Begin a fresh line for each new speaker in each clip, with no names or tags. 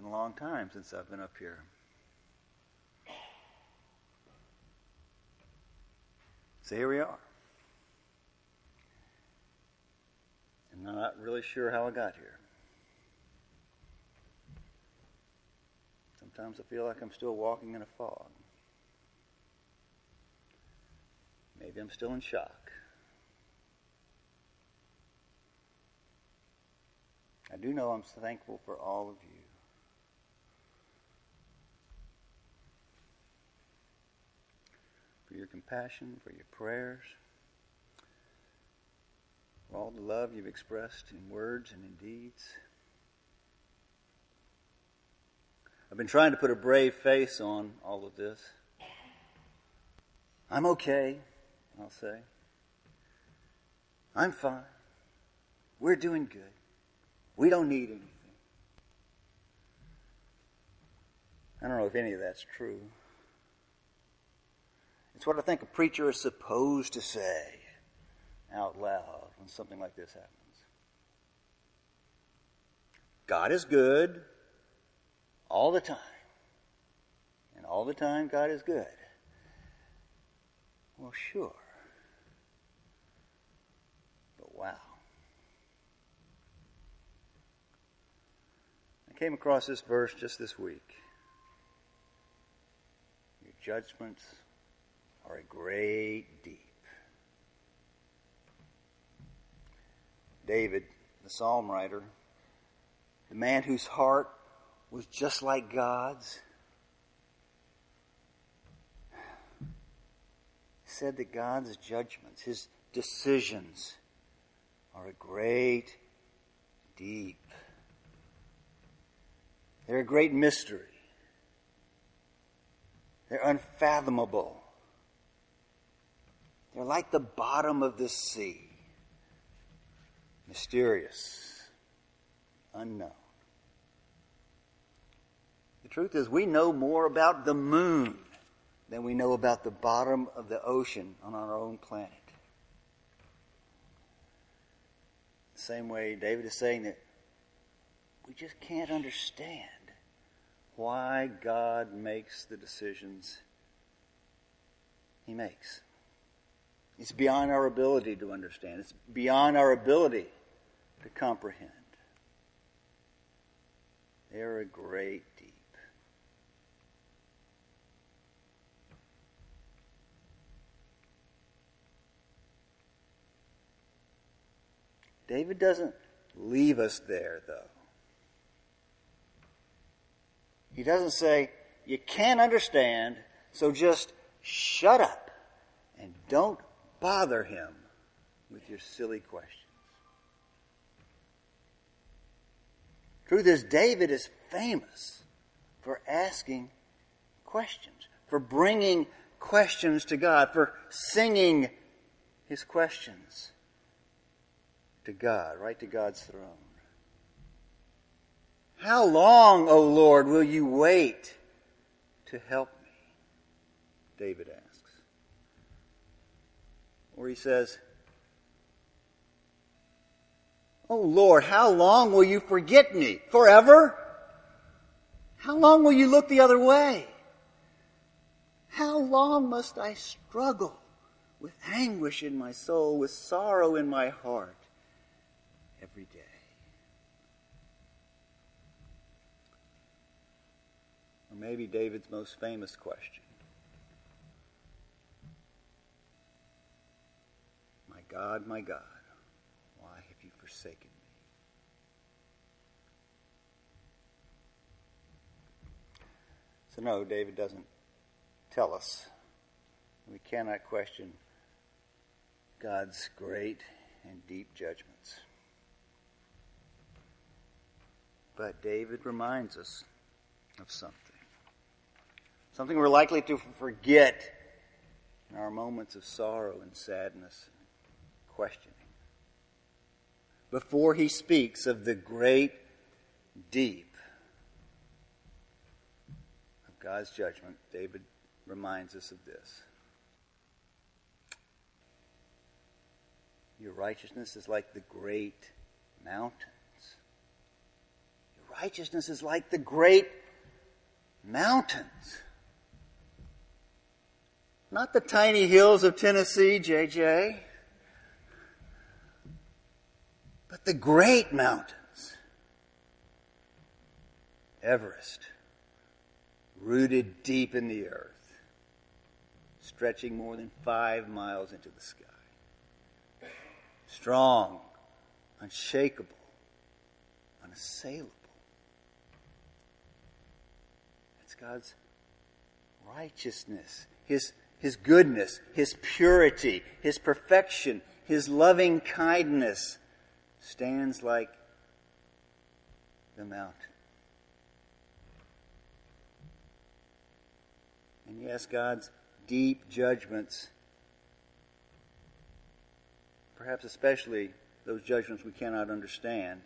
been a long time since I've been up here. So here we are. And I'm not really sure how I got here. Sometimes I feel like I'm still walking in a fog. Maybe I'm still in shock. I do know I'm thankful for all of you. For your compassion, for your prayers, for all the love you've expressed in words and in deeds. I've been trying to put a brave face on all of this. I'm okay, I'll say. I'm fine. We're doing good. We don't need anything. I don't know if any of that's true. It's what I think a preacher is supposed to say out loud when something like this happens. God is good all the time. And all the time God is good. Well, sure. But wow. I came across this verse just this week. Your judgments are a great deep. David, the psalm writer, the man whose heart was just like God's, said that God's judgments, His decisions, are a great deep. They're a great mystery. They're unfathomable. They're like the bottom of the sea. Mysterious. Unknown. The truth is, we know more about the moon than we know about the bottom of the ocean on our own planet. The same way David is saying that we just can't understand why God makes the decisions He makes. It's beyond our ability to understand. It's beyond our ability to comprehend. They're a great deep. David doesn't leave us there, though. He doesn't say, you can't understand, so just shut up and don't bother him with your silly questions. Truth is, David is famous for asking questions, for bringing questions to God, for singing his questions to God, right to God's throne. How long, O Lord, will you wait to help me? David asks. Or he says, Oh Lord, how long will you forget me? Forever? How long will you look the other way? How long must I struggle with anguish in my soul, with sorrow in my heart every day? Or maybe David's most famous question. My God, why have you forsaken me? So no, David doesn't tell us. We cannot question God's great and deep judgments. But David reminds us of something. Something we're likely to forget in our moments of sorrow and sadness and questioning. Before he speaks of the great deep of God's judgment, David reminds us of this. Your righteousness is like the great mountains. Your righteousness is like the great mountains. Not the tiny hills of Tennessee, JJ, but the great mountains. Everest, rooted deep in the earth, stretching more than 5 miles into the sky. Strong, unshakable, unassailable. It's God's righteousness, His goodness, His purity, His perfection, His loving kindness stands like the mountain. And yes, God's deep judgments, perhaps especially those judgments we cannot understand,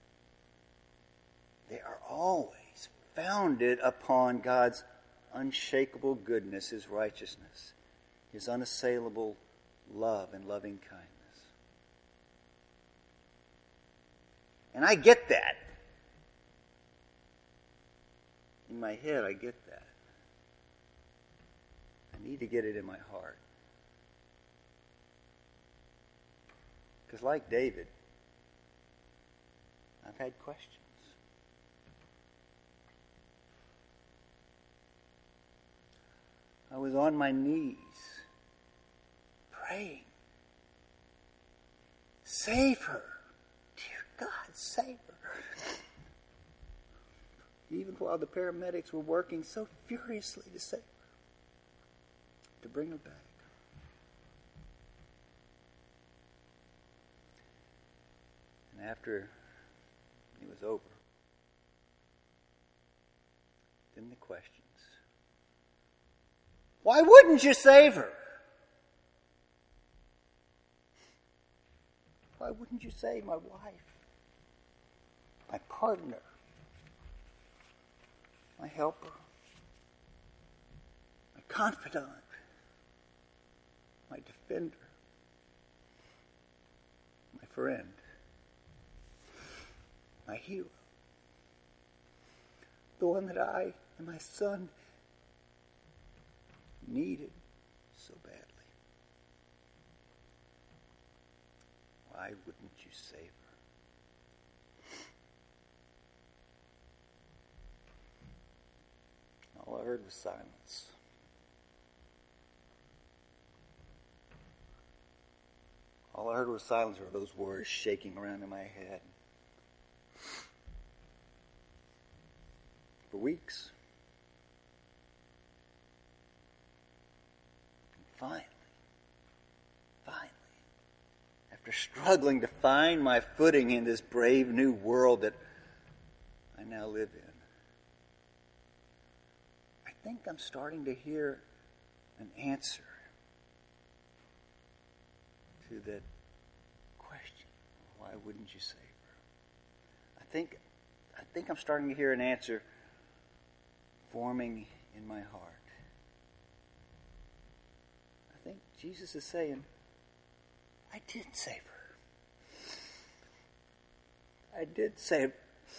they are always founded upon God's unshakable goodness, His righteousness, His unassailable love and loving kindness. And I get that. In my head, I get that. I need to get it in my heart. Because like David, I've had questions. I was on my knees, praying. Save her. Dear God, save her. Even while the paramedics were working so furiously to save her, to bring her back. And after it was over, then the questions. Why wouldn't you save her? Why wouldn't you save my wife, my partner, my helper, my confidant, my defender, my friend, my hero, the one that I and my son needed so badly? Why wouldn't you save her? All I heard was silence. All I heard was silence, or those words shaking around in my head. For weeks. And finally, after struggling to find my footing in this brave new world that I now live in, I think I'm starting to hear an answer to that question. Why wouldn't you save her? I think I'm starting to hear an answer forming in my heart. I think Jesus is saying, I did save her. I did save her,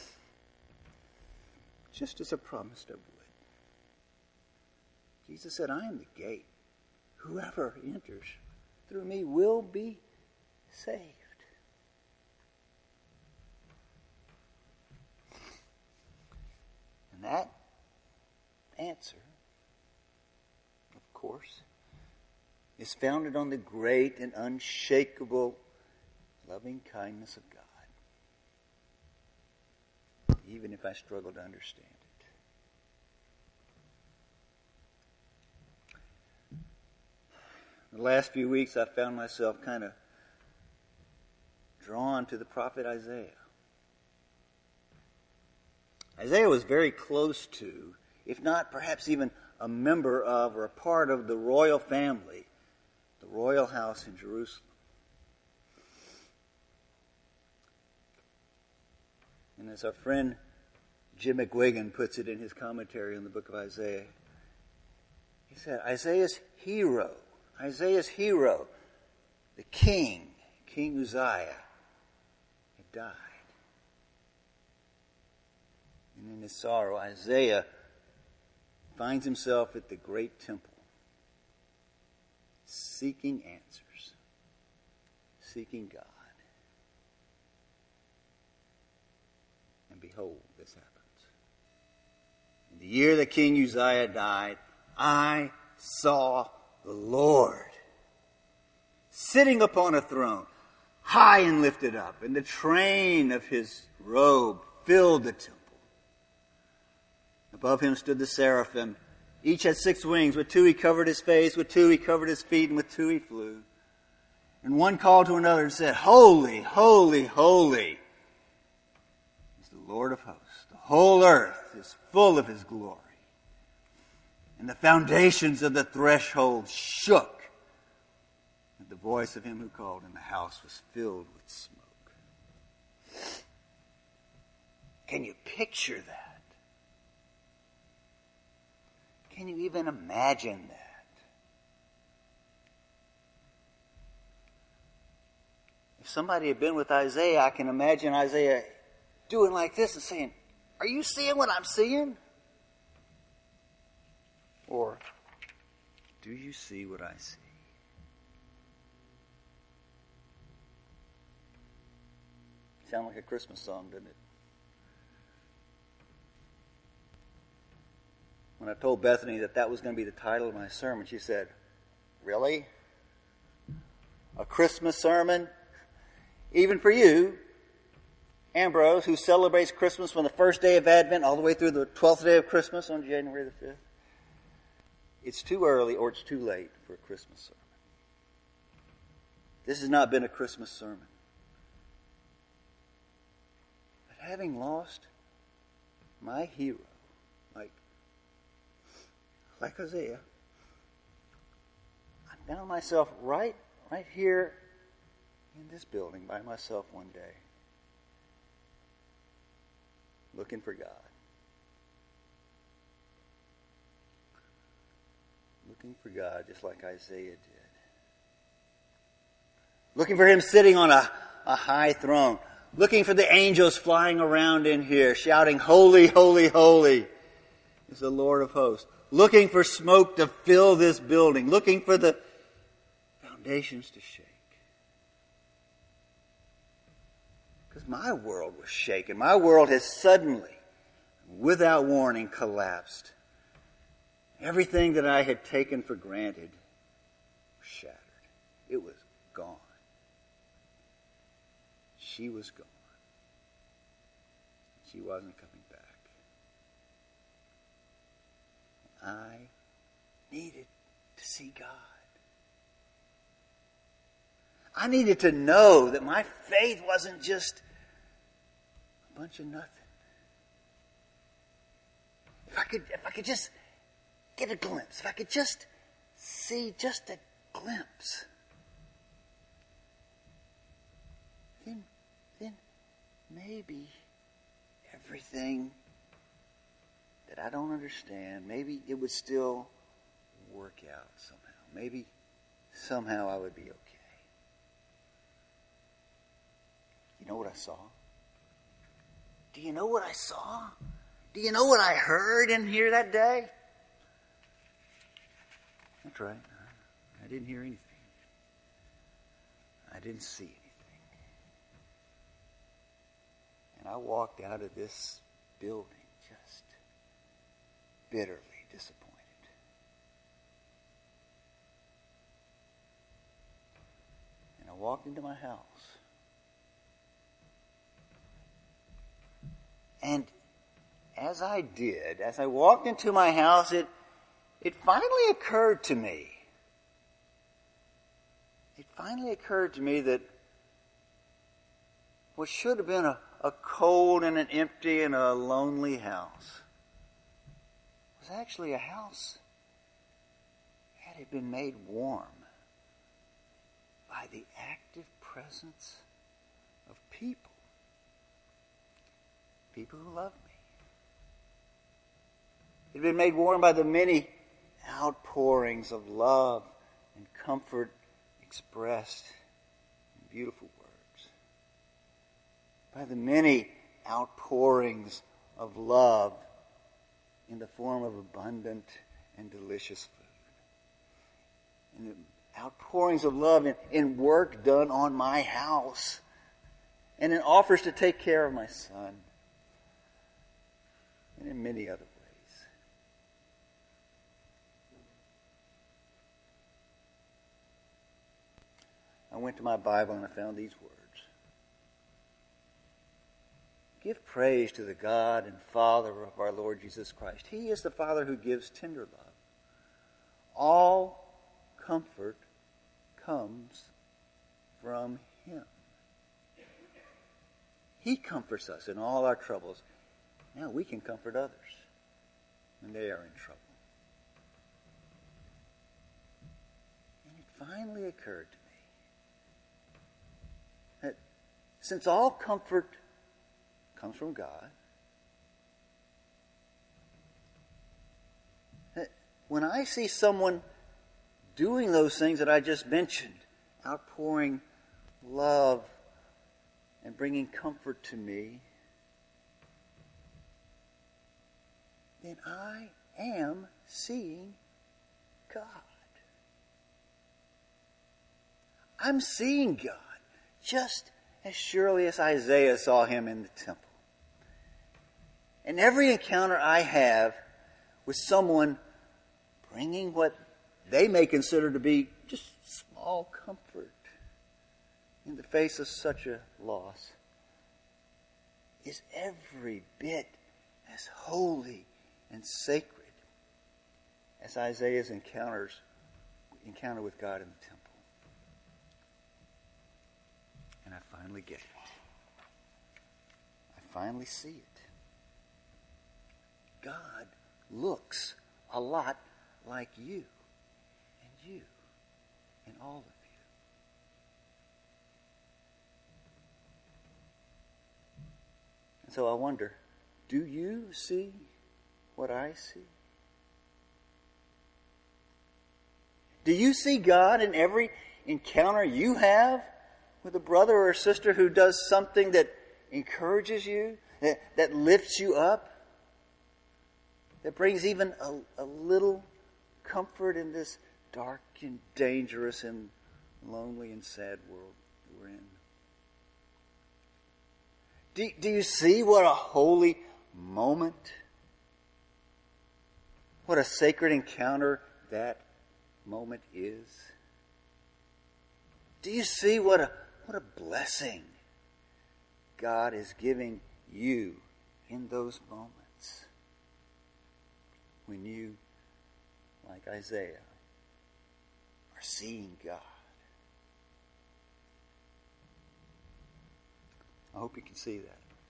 just as I promised I would. Jesus said, I am the gate. Whoever enters through me will be saved. And that answer, of course, is founded on the great and unshakable loving kindness of God, even if I struggle to understand it. The last few weeks, I found myself kind of drawn to the prophet Isaiah. Isaiah was very close to, if not perhaps even a member of or a part of the royal family, the royal house in Jerusalem. And as our friend Jim McGuigan puts it in his commentary on the book of Isaiah, he said, Isaiah's hero, the king, King Uzziah, had died. his sorrow, Isaiah finds himself at the great temple, seeking answers, seeking God. And behold, this happens. In the year that King Uzziah died, I saw the Lord sitting upon a throne, high and lifted up, and the train of his robe filled the temple. Above him stood the seraphim. Each had 6 wings. With 2 he covered his face, with 2 he covered his feet, and with 2 he flew. And one called to another and said, Holy, holy, holy is the Lord of hosts. The whole earth is full of his glory. And the foundations of the threshold shook at the voice of him who called, and the house was filled with smoke. Can you picture that? Can you even imagine that? If somebody had been with Isaiah, I can imagine Isaiah doing like this and saying, are you seeing what I'm seeing? Or, do you see what I see? Sound like a Christmas song, doesn't it? When I told Bethany that was going to be the title of my sermon, she said, really? A Christmas sermon? Even for you, Ambrose, who celebrates Christmas from the first day of Advent all the way through the 12th day of Christmas on January the 5th. It's too early or it's too late for a Christmas sermon. This has not been a Christmas sermon. But having lost my hero, like Isaiah, I found myself right here in this building by myself one day, looking for God. Looking for God just like Isaiah did. Looking for him sitting on a high throne. Looking for the angels flying around in here, shouting, Holy, holy, holy is the Lord of hosts. Looking for smoke to fill this building. Looking for the foundations to shake. Because my world was shaken. My world has suddenly, without warning, collapsed. Everything that I had taken for granted was shattered. It was gone. She was gone. She wasn't coming back. I needed to see God. I needed to know that my faith wasn't just a bunch of nothing. If I could just get a glimpse, if I could just see just a glimpse, then maybe everything that I don't understand, maybe it would still work out somehow. Maybe somehow I would be okay. You know what I saw? Do you know what I saw? Do you know what I heard in here that day? That's right. I didn't hear anything. I didn't see anything. And I walked out of this building just bitterly disappointed. And I walked into my house. And as I walked into my house, it finally occurred to me. It finally occurred to me that what should have been a cold and an empty and a lonely house was actually a house that had been made warm by the active presence of people. People who love me. It had been made warm by the many outpourings of love and comfort expressed in beautiful words. By the many outpourings of love in the form of abundant and delicious food. And the outpourings of love in work done on my house. And in offers to take care of my son. And in many other ways. I went to my Bible and I found these words. Give praise to the God and Father of our Lord Jesus Christ. He is the Father who gives tender love. All comfort comes from Him. He comforts us in all our troubles. Now we can comfort others when they are in trouble. And it finally occurred to me that since all comfort comes from God, that when I see someone doing those things that I just mentioned, outpouring love and bringing comfort to me, then I am seeing God. I'm seeing God just as surely as Isaiah saw Him in the temple. And every encounter I have with someone bringing what they may consider to be just small comfort in the face of such a loss is every bit as holy and sacred as Isaiah's encounter with God in the temple. And I finally get it. I finally see it. God looks a lot like you and all of you. And so I wonder, do you see what I see? Do you see God in every encounter you have with a brother or a sister who does something that encourages you, that lifts you up, that brings even a little comfort in this dark and dangerous and lonely and sad world we're in? Do you see what a holy moment, what a sacred encounter that moment is? Do you see what a blessing God is giving you in those moments when you, like Isaiah, are seeing God? I hope you can see that.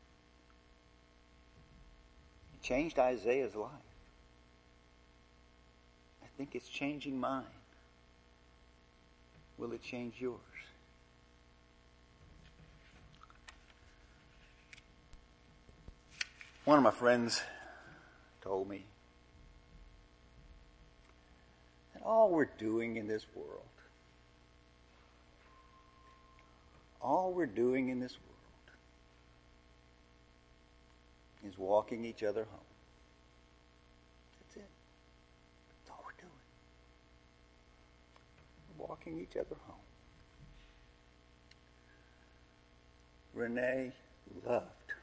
It changed Isaiah's life. I think it's changing mine. Will it change yours? One of my friends told me that all we're doing in this world, is walking each other home. That's it. That's all we're doing. We're walking each other home. Renee loved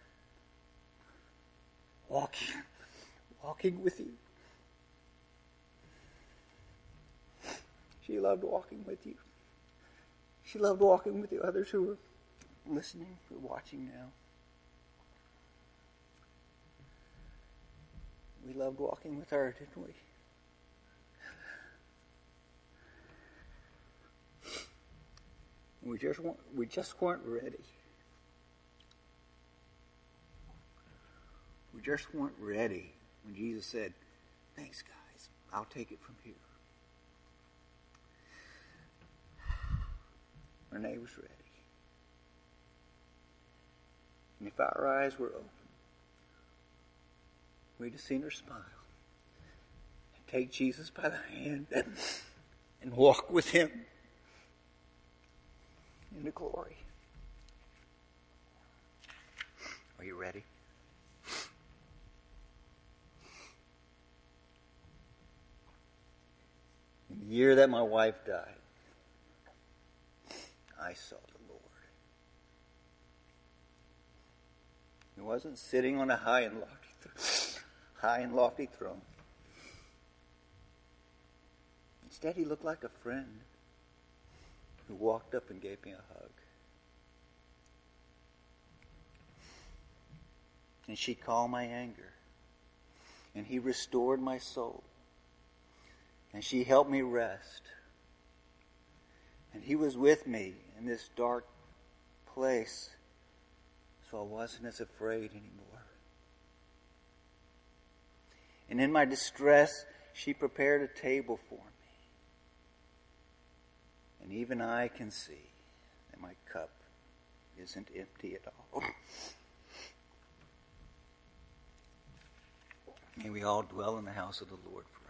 walking with you. She loved walking with you. She loved walking with the others who were listening, who are watching now. We loved walking with her, didn't we? We just weren't ready. We just weren't ready when Jesus said, "Thanks, guys. I'll take it from here." Renee was ready. And if our eyes were open, we'd have seen her smile and take Jesus by the hand and walk with Him into glory. Are you ready? year that my wife died, I saw the Lord. He wasn't sitting on a high and lofty throne. Instead, he looked like a friend who walked up and gave me a hug. And she calmed my anger. And he restored my soul. And she helped me rest. And he was with me in this dark place, so I wasn't as afraid anymore. And in my distress, she prepared a table for me. And even I can see that my cup isn't empty at all. May we all dwell in the house of the Lord forever.